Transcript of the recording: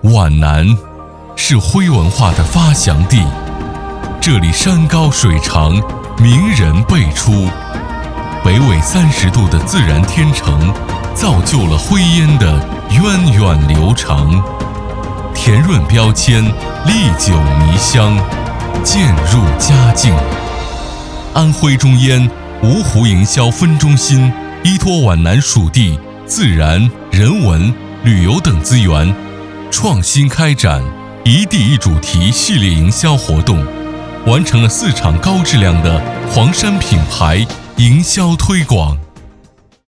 皖南是徽文化的发祥地，这里山高水长，名人辈出。北纬30度的自然天成，造就了徽烟的源远流长。甜润标签，历久弥香，渐入佳境。安徽中烟芜湖营销分中心依托皖南属地自然、人文、旅游等资源，创新开展一地一主题系列营销活动，完成了4场高质量的黄山品牌营销推广。